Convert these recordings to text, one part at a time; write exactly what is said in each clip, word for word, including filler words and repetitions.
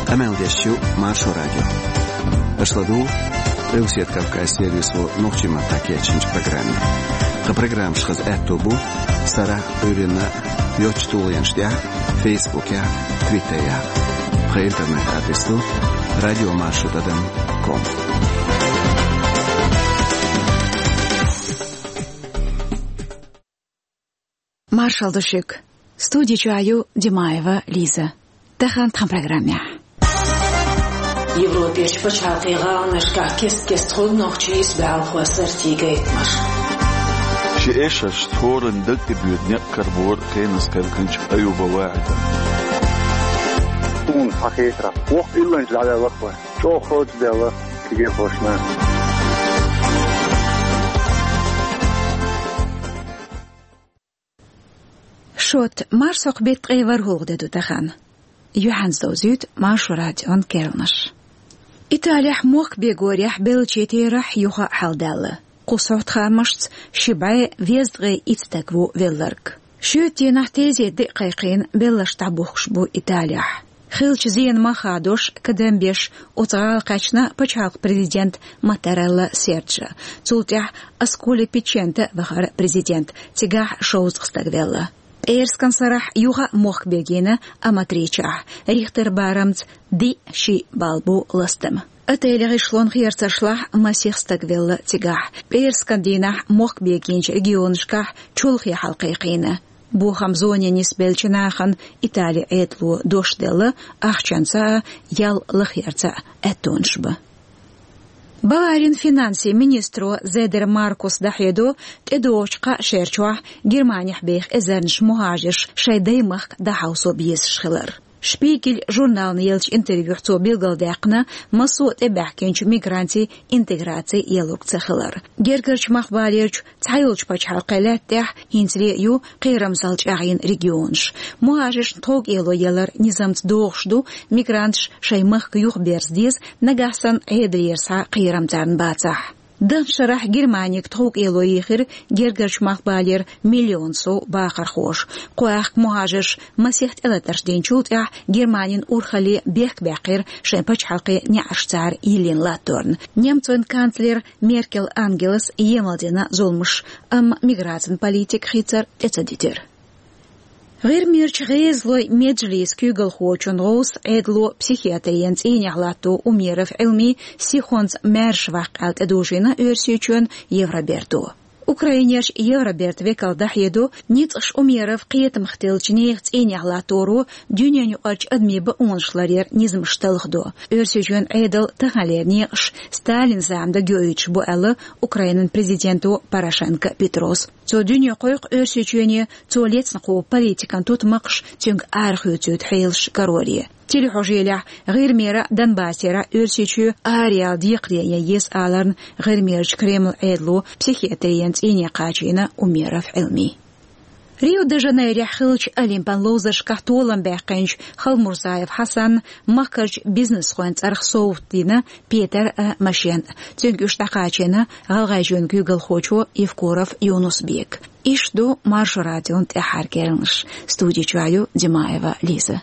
Амелдещу Маршо радио. Ашладу Элсиет Кавказ сервису Нохчима Такечинч программе. Ха программ шхаз этобу Сара Урина Йочтулянштя Фейсбуке, Твиттере. Ха интернет адресу радиомаршрут точка ком. Маршал Душик. Студия Чаю Димаева Лиза. Тахан там программе. Европеш початыга нышка кест-кест худнох чиз бал хвасарти гейтмаш. شيء شطور ندق بيدنيا كربور كين سكركنش أيوب واحد. تون حقيقة وقت إلا نجد على وقفة شو خود ده كي خوشنا. شوت مارسوق بيت غير هوغ دو تخان. يوحنز دوزيد مارشورات اون كيرنش. إيطاليا موك بيغوريح بلچيتي رح يوخا حالدالة. قصوت خامشت شبعي ويزغي إتتاكوو ويلرك. شو تينحتيزي دقيقين بلش تعبوخش بو إيطاليا. خيلش زين ما خادوش كدام بيش وطغال قاچنا بچاق президент Матарелла Серджа. Цултях асколи печенте вахар президент тигах шоуз қстагвелла. Эйрскан сарах юга мох бегена аматричах. Рихтер барамц ди ши балбу ластым. Отель шлон херцашлах масих стагвелла тигах. Эйрскан динах мох бегенч регионшках чулхи халқиқина. Бу хамзоне нисбелчинахан Италия этлу дошделла ахчанца ял лахерца этоншба. Баварин финанси министру Зедер Маркус Дахедо тедочка шерчуах Германия бех эзернш мухажиш шайдаймах дахаусо бьес шхилар. Шпигель журналны елч интервью хцо билгалдақна масу тебахкенч мигранти интеграции елук цехилар. Гергерч махбалерч цайлч пачхалқалаттах хинцли ю қирамсалч ағин регионш. Мухажиш тог ело елар низамц доғшду мигрантш шаймах юх берздез нагасан эдриерса қирамзарн бацах. Дан шарах Германик тог ело ихир гергерч махбалер миллион со бахар хош. Қоях мухажиш масихт элатарш денчут ях Германин урхали бех бекир шемпач халқи няшцар илин латорн. Немцоин канцлер Меркел Ангелес емалдена золмыш ам миграцин политик хицар эцадитер. غير ميرش غيزلو مجلس كيغل خوچون روس ادلو психиатриянц иняглату умеров علمي سيخونز مرش وقت ادوجينا ارسيچون евроберту. Украинеш Евроберт векалдах еду ницш умеров қиет мхтелчнех иняглатору дюняню ач адмиба оншларер низмшталхдо. Өрсөжөн эдл тахалернеш Сталин замда гөйч бу алы Украинын президенту Порошенко Петрос. Цо дюня койк өрсөжөне цолецн қо политикан тутмақш тюнг архөтөт хейлш карория. Телехожеля غير ميرا دنباسيرا ارسيچو اريال ديقريا يس аларн غير ميرج كريمل ادلو психиатриянц ине قاچينا умеров علمي Рио де Жанейро хилч олимпан лозаш кахтолан бэкэнч Халмурзаев Хасан макарч бизнес хуанц архсоуфтина Петер Машен цүнгүш тақачена галгайжөн Google хочо Евкоров Юнусбек ишду Марш радион тэхар кернш студия Чаю Димаева Лиза.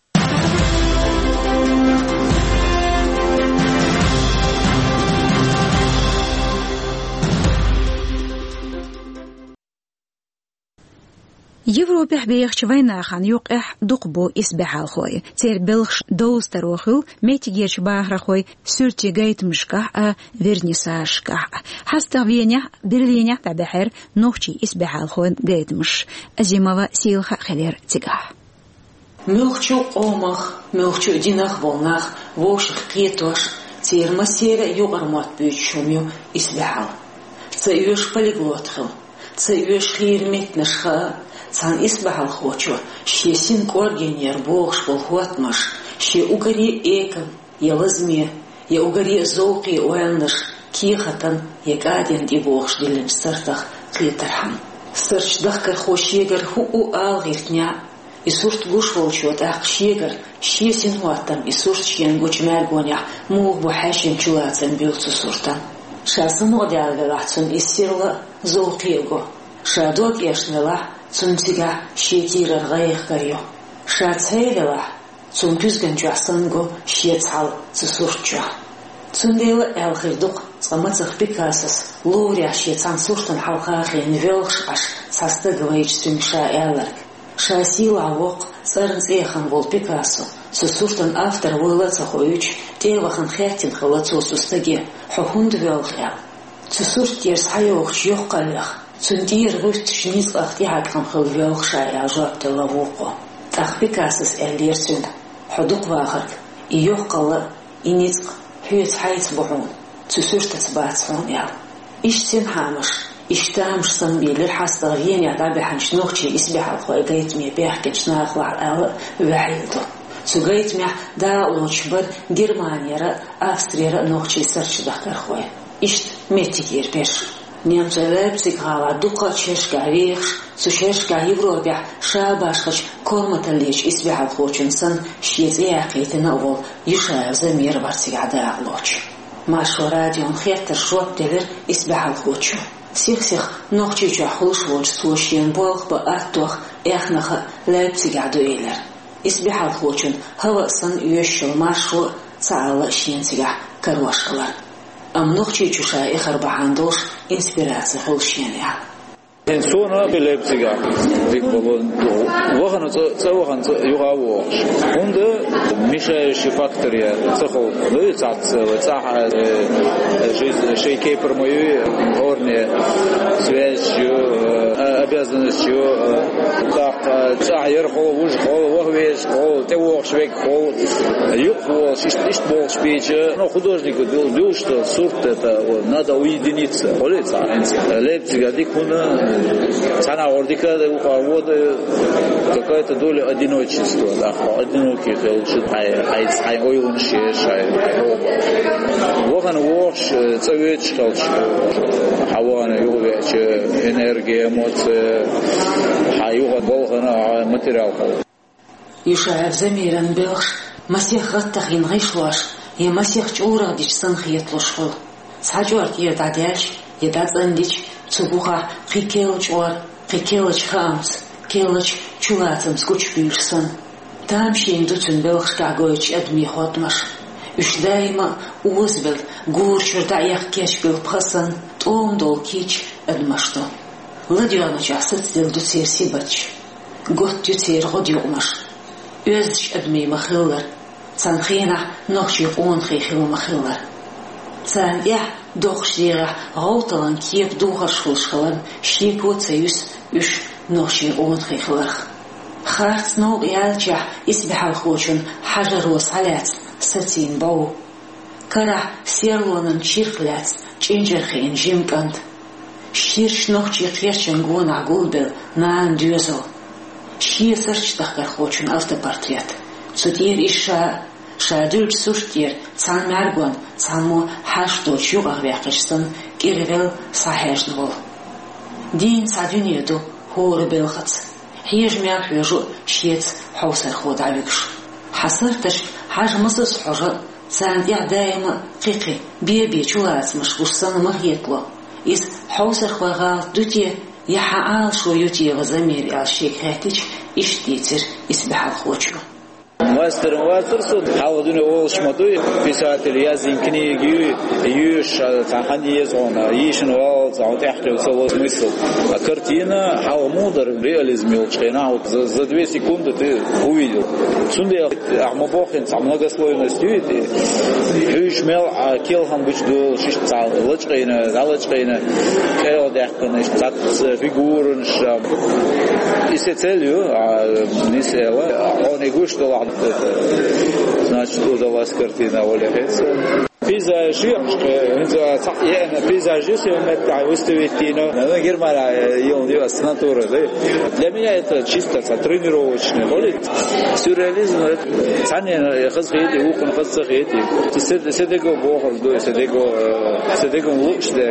Европе бейхч войнахан юқэх дуқбу исбехалхой. Цер белхш доустарохил метигерч бахрахой сүртигейтмшках а вернисашках. Хаста веня Берлиня табахер нохчи исбехалхой гейтмш. Азимова силха хелер тигах. Мелхчу омах, мелхчу динах волнах, воших кетош, цер масера югармат бючумю исбехал. Цаюш полиглотхил, цаюш хирметнашха. Цан исбахал хочо, ще син коргенер богш болхуатмаш, ще угари экан, елазме, я угари золки уэннаш, кихатан, ягаден ди богш дилем сартах клитархан. Сарч дахкар хошегар ху у алгиртня, и сурт гуш волчот ах шегар, ще син хуатам, и сурт чьен гуч мэргоня, муг бухашин чулацан билцу суртан. Шасын одялвелахцун иссирла золкиего, шадок яшнелах, Цунтига щетирар гайх гарё. Шацейдала Цун пюзган жуасанго шиецал цусурча. Цундела элхирдук цамацах Пикассос луря шиецан суртан халхахи невелш аш састыгваич цумша эларк. Шасила вок царнцехан вол Пикассо цусуртан автор вылацахоюч тевахан хятин халацусустаги хохунд велхя. Цусурт ерс хайох чьёхкалях. Цундир вырт шниц ахтиакам халвелша яжаптела воко. Ах Пикассос эллерсун حدوق واخرك إيوه قلا إنيتق هيت حيت بحون تسورت تبعتهم يا إيش تين حامش إيش تامش صنبيل الحاس تغيين يا دابي حنش نوخشي إسبح الخوي قيت مي بيح كنش ناخلع على وحيدو سوغيت مي دا لوشبر جرمانيا را أستريا را نوخشي سرش دكتور خوي إيش ميتيجير بيش Немцы Лейпциг гала дука чешка вех, сушешка Европе шабашхач корматалич избегал хоченсан, щит яхите новол, юшаев за мир варцигада лоч. Машу радион хеттер шоп делер избегал хочу. Всех-всех ногчича хулшвоч сушьен болх ба аттох эхнаха Лейпцига дуэлер. Избегал хочен, хава сан юшел машу цаала щенцига карошкалар. Am noch tschüscha ich habe handels inspiratie holschenia. In so einer Leipziger, ich wollte, wochen so so wochen so Jura und мешающие факторы, цехол, ну и цац, цаха, шейки промою, горные связью, обязанностью, так, цаха ерхол, уж хол, вогвеш, хол, тево швек хол, юг хол, шишт бол шпич, но художнику был, что сурт это надо уединиться, холи цаха, Лейпцига дикуна цана ордика вот какая-то доля одиночества, да, одиноких лучше ай ай ойлун шеш ай вохан вош цевеч толч хавана ювеч энергия эмоции хаюга болгана материал юшаев замиран белш масех гаттахин гышлаш я масех чура дич санхиетлошхол сажуарт едадяш едадзандич цугуха хикелчуар хикелч хамс келч чулатам скучбирсан там шиндуцун белхтагоич адми хотмаш ушдайма узвел гуршурда яхкеш бил пасан том долкич адмашто ладиана часат сделду серсибач гот тюцер годюмаш өзч адми махыллар санхина нохчи он хихил махыллар сан я дохшира роуталан киеп духашхулшхалан шикоцеюс уш нохши он хихлар خارج نوع يالجع يسبح الخوشن حجر وصلات ستين باو كره سيرلونن شيرخلات جنجر خين جيم كانت شيرش نوخ جيرشن غون عقولبل نان دوزو شير سرش تخكر خوشن автопортрет سودير إشا شادول سورتير تان مرغون تانمو هشت دوش يوغر ويقشتن كيرغل صحيش نول دين سادوني دو هور بلغت هيج مياك يجو شيت حوسر خود عبيكش حصرتش حاج مصص حجر ساند يع دايما قيقي بي بي جوات مش وصان مغيطلو إذ حوسر خواغال دوتي يحعال شو يوتي وزمير على الشيك هاتيش إشتيتر إسبح الخوشو Мастер, мастер, суд. Халдуне олшмадуй писатель язин книги, юш, цахани езона, ишен вал, заутяхтел целый смысл. А картина, хал мудр, реализм мелчина, вот за, за две секунды ты увидел. Сунде ахмабохин, с многослойностью, и юшмел, а келхан бычдул, шишцал, лачкина, залачкина, кел дяхкана, цат фигурен, и с целью, а не села, он и гуштал. Значит, удалась картина Оля пейзажи, я пейзажист, я выставить кино, на Германии он делает с натуры. Для меня это чисто тренировочный. Сюрреализм, цанен, хазхети, ухан хазхети. Седего бога, седего, седего лучше,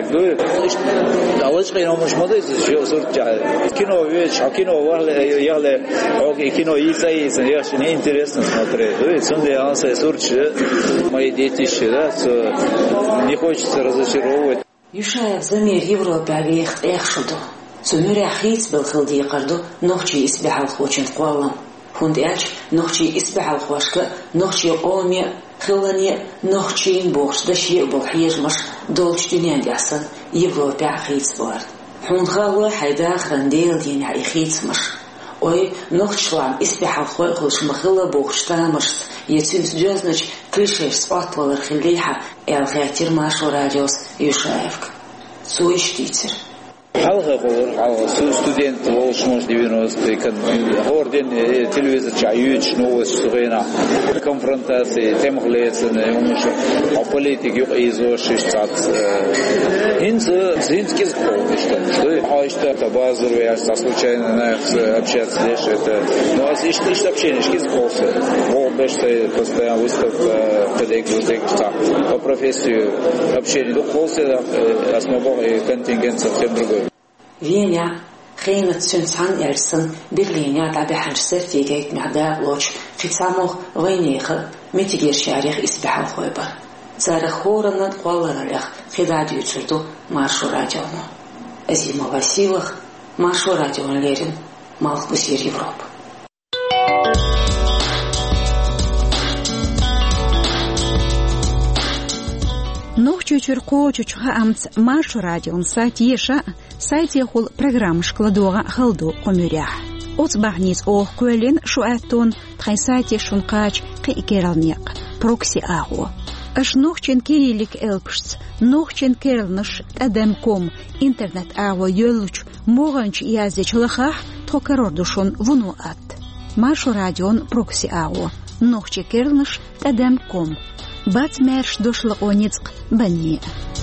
а лучше я могу смотреть, что суртя. Кино веч, а кино варле, яле, окей, кино иса иса, я же не интересно смотреть. Сунде анса сурче, мои дети да. Не хочется разочаровывать. Юшаев замер Европе авиехт эхшуду. Цунюря хиц был хилди қарду, нохчи избехал хочен қуалам. هند إيش نخشي إسبح الخواشك نخشي قومي خلاني نخشي بوش دشي بوحير مش دولش دنيا جحسن يبغى بعخيت بار هند خاوة حيدا خرنديل دين عيخيت مش أي نخش لام إسبح الخوي خوش مخلة بوش تامش يتسمس جزنش كليشيش سبات ولا خليها الغاتير ماشو راديوس يشايفك سويش تيتر حلقة قول حلقة سو студент волш может девяностые كان هوردين телевизор чаюч новость сухена конфронтации тем глядsen умش о политике изо шестьдесят хинц зинских полный что что а что это базар я случайно на общаться здесь это ну а здесь лишь общение шкиз полся вот беште постоянно выставка коллег по профессии общение до полся основной контингент совсем другой Веня خينة سنسان إرسن برلينيا تابع حنشسر تيجيت معدا لوش في ساموخ غينيخ متجير شاريخ إسبح الخويبر زار خورنا قوالر لخ خداد يتردو مارشو راديونا أزيما واسيوخ مارشو راديون ليرن مالك بسير يوروب نوح чучур ко чучуха амц маршу радион сайт еша сайт ехул программа шкладога халду комюрях от бахниз ох көлен шуаттон тхай сайт ешун кач кикералнек прокси агу аш нохчен кирилик элпшц нохчен кернш адемком интернет агу йолуч моганч языч лахах токарордушон вунуат маршу радион прокси агу нохче кернш адемком Бац мерш дошла оницк бани.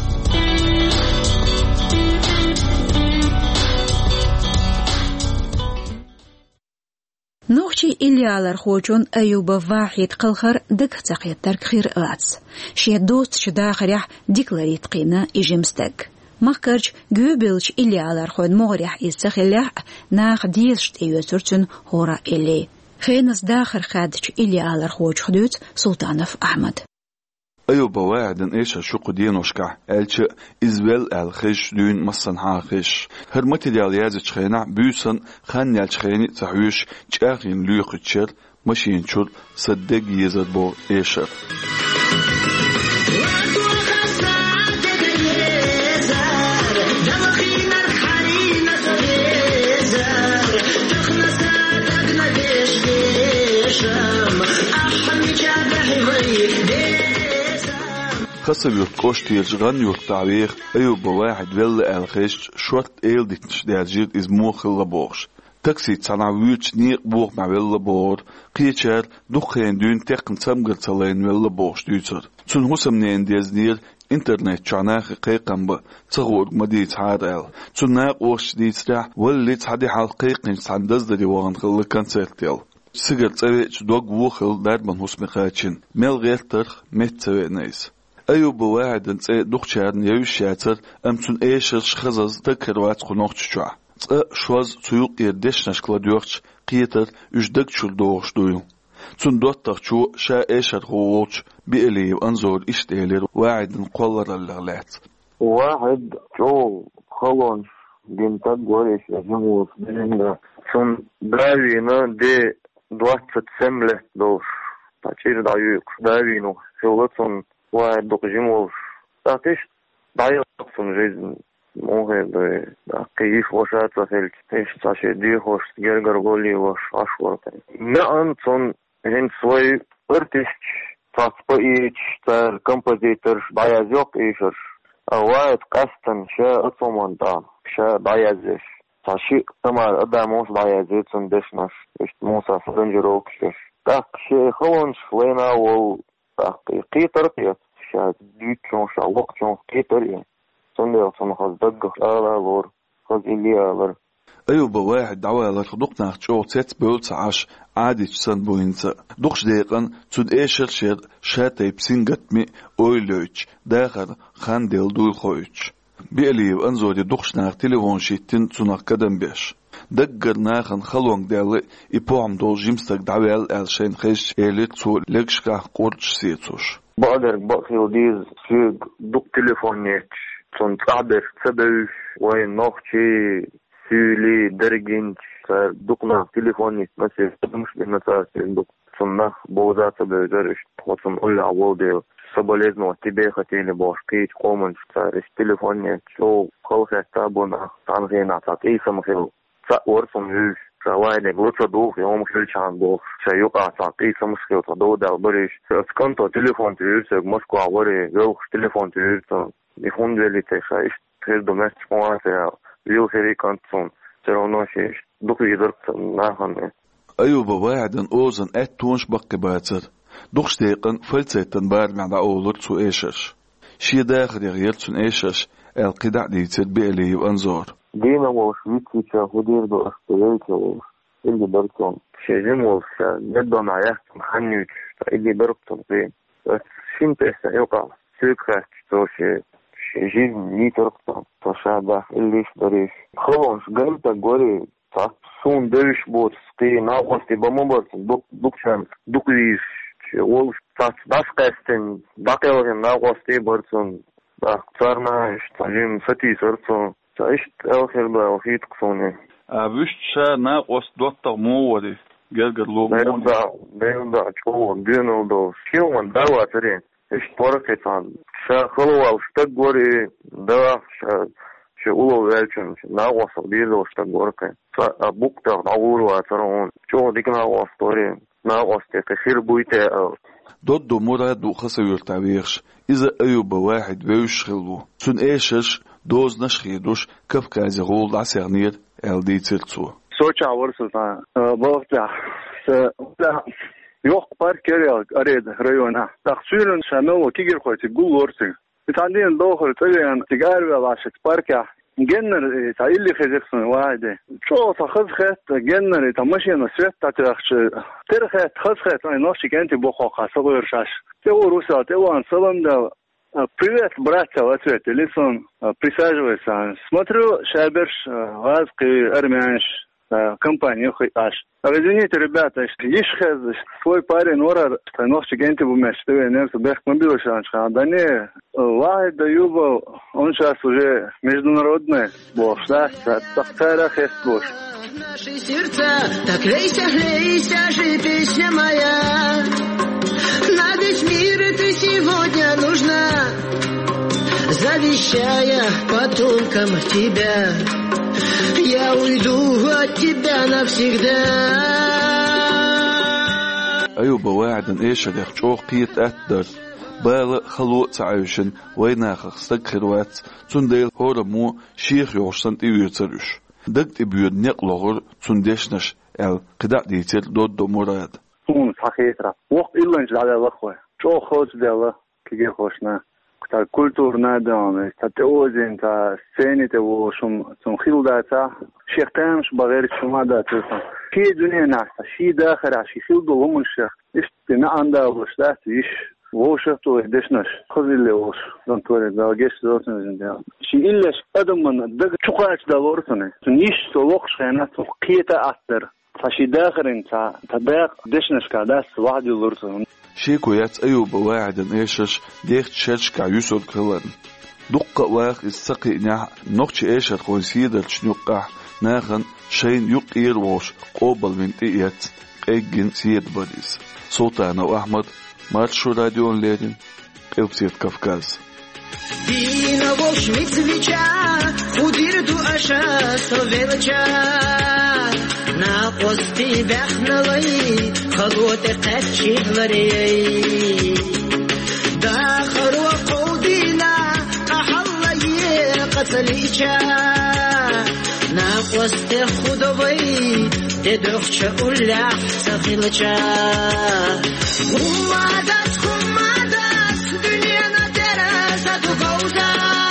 نوخشي إليالر خوجون أيوبا واحد قلخر دك تقيت تركخير أعز شي دوست شداخريح ديكلاريت قينا إجمستك مخكرج جوبلش إليالر خون مغريح إستخليح ناخ ديشت إيوسرتن هورا إلي خينس داخر خادج إليالر خوج خدوت سلطانف أحمد أيوبا واعدن إيش شوق دينوشكا ألش إزوال الخش دون مصن حاخش هرمتي ديال يازج خينا بيوسن خان يالش خيني تحويش جاغين ليوق تشير ماشين شور صدق يزد بو إيشر خاصة يرتقوش تيجغن يرتعويخ أيوبا واحد ولا الخيش شوات إيل ديتنش ديجيد إزمو خلا بوغش تاكسي تسانعويتش نيق بوغ مع ولا بور قيتشار دوخين دون تاقن سامقر تلين ولا بوغش ديتر تون هسم نين ديزنير انترنت شعناخ قيقن با تغور مديت عادل تون ناق وش ديتراح واللي تحدي حال قيقن ساندز دي وغن خلا كانسيرتيل سيجر تسويتش دوغ ووخل داربان هسمي خاتشين ميل غير ترخ ميت تسويت نايس أيوبا واحد نتسي دوخشارن يوشاتر أمتون إيشرش خزاز تكروات خنوخش شوع تسا شواز تيوق يردش نشكلا ديوخش قيتر يجدك شول دوغش دويو تون دوتر شو شا إيشر غووش بإلي وأنزور إشتيلر واحد نقولر اللغلات واحد شو خلونش دينتاق غوريش أجموز بلندا تون داوينا دي دواتت سملة دوش تاچير دايوك داوينو شولتون واحد دقجيموش تاتيش ضايقتون جيزن موهب كيف وشات وفلت ايش تاشي ديخوش تجرجر قولي وش عشوة نعنتون هن سوي ارتشت تاسبايش تار كمبوزيتر بايازيوك ايشر واحد قاستن شا اطومان دا شا بايازيش تاشي تمار اداموس بايازيتون دشناش اشت موسى فرنجروكشش تاك شي خلونش لينا وال قيتر قيت شاد ديكون شا وقتون قيتر يعني صندوق صن خز دق لا لور خز إلي لور أيوبا واحد دعوة لخدوقنا شو تيت بولت عش عادي تسن بوينت دوقش دقيقا تود إيشر شير شاتي بسنجت مي أويلوش داخل خان ديل دول خويش بيلي وأنزودي دوقش ناخ تليفون شيتين تناخ قدم بيش دقر ناخن خلوان دالي إبوعم دول جيمستك دعوال ألشين خيش إيلي تو لكشكا قورش سيتوش بقدر بقيل ديز سيق دوق تليفونيتش تون تعبر تبوش وين نوخشي سيولي درجينش دقنا تليفوني مثلا مش بنتاع دوق صنع بوزات بجرش وصن أول عوض соболезновать тебе хотели башкить коммент в телефоне что колхе табуна тангена так и самхил за орсон юж Шавайне глуца дух, я ому хильчан дух. Шаюка так и самскил то до да бориш. Сканто телефон тюрсе Москва вори, вел телефон тюрсе. И фунделите шайш трез доместик моасе. Вил хери кантсон. Все шиш дух идерт нахане. أيوب واعدن أوزن أتونش بقى باتر دوخش ديقن فلتتن بار معنا أولر سو إيشش شي داخل يغيرت سن إيشش القدع ديتر بإليه وأنظار دينا وشويتي هدير دو أختلالك اللي برتون شيجين وفشا جدون عياكتم حنيوش اللي بربطن بين بس شين تأسا يوقع سيكرات توشي شيجين ني ترقطن تشابه الليش دريش خلونش قلتا قوري سون درش بوت سقي ناقوستي بمبرتن دوك دوك شام دوك ليش ولش تاس داس قاستن باقي وغن ناقوستي برتن باقتارنا اشتاجين فتي سرطن تعيشت آخر بأوخيت قصوني أبشت شا ناقوست دوتا موري جرجر لوب موري بيوضع بيوضع شو بينو دو شيو من دوا ترين اشتوركت عن شا خلوة وشتقوري دوا شا شغلوا ذلك ناقوست بيزو وشتقوركي فأبوك تغنعور واترون شو ديك ناقوست دوري ناقوست كثير بويته ضد مراد وخسر التعبيرش إذا أيوب واحد بيوش خلو سن إيشش دوز نشخيدوش كيف كازي غول عسيرنير الدي تلتسو سوچا ورسلتا بوقتا يوق باركير أريد ريونا تخسيرن شامل وكيجر خوتي قول ورسل بتعندين دوخر تلين تجارب وعشت باركا جنر تعيلي خزيخسن واحدة شو تخذ خيط جنر تمشي نسيت تترخش ترخيط خذ خيط أي نوشي كنتي بوخوقا صغير شاش تقول روسا تقول أن صلم ده Привет, братья, в ответ. Лицом присаживайся. Смотрю, Шаберш, Вазки, Армянш, компания Хуйаш. Извините, ребята, есть свой парень, Орар, носчик генти бумеш, ты немцы, бех мобилу шаншка. Да не, Вахид Даюба, он сейчас уже международный бог, да, так есть бог. Наши сердца, так лейся, лейся же, песня моя. На весь мир ты сегодня нужна, завещая потомкам тебя. Я уйду от тебя навсегда. أيوب واعدن إيش اللي خشوق قيت أتدر بالا خلوق تعيشن ويناخخ استقخروات تنديل هورمو شيخ يوشسن تيويترش دقت بيود نقلغر تندشنش ال قدع ديتر دود مراد سون صحيحة وقت إلا نجل على الأخوة شو خوش ديلا كي خوشنا تا كولتورنا دام تا تأوزين تا سيني تبو شم شم خيل داتا شيخ تامش بغير شما داتا كي دنيا ناسا شي داخل عشي خيل دو هم الشيخ إيش تنعندا وش دات إيش ووشة تو إدشناش خذ اللي وش دون توري دا جيش دوتنا جنديا شي إلاش أدم من دق شقاش دالورتنا تنيش تلوقش خيانات قيتا أثر فشي داخل انت تباق دشناش كاداس واحد يلورتنا شيكو يات أيوب واعدن إيشش ديخت شرش كا يوسف كلن دقة واخ السقي نح نقش إيشر خويسيدر شنوقع ناخن شين يقير وش قوبل من تيات إيجن سيد بديس صوتانا وأحمد مارشو راديون ليدن إبسيت كفكاز Дина волшмит свеча, удирду аша словелча. На пости бахналай, خلوت قتشي غريي. داخل وقودينا قحلي قتليشا. На пости خدوي تدخش أولح سخيلشا. ومادس ومادس دنيا نترسا تقوزا.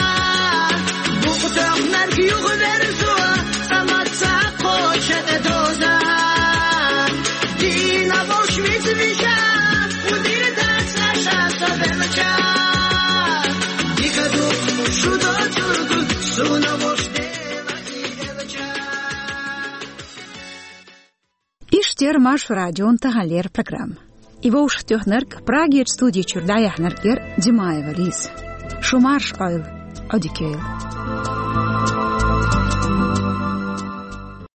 بقطع نرجي وغبرزوا سمتسا قوشة دوزا. دينا بوشميز بيشا ودير داس نشا سبمشا. ديكا دوخ مشودا ترقل سونا بوشتي Иштер маш радион тагалер программ. Его уж тёхнерк Праге студии чурдая хнеркер Димаева лис. Шумарш ойл одикейл.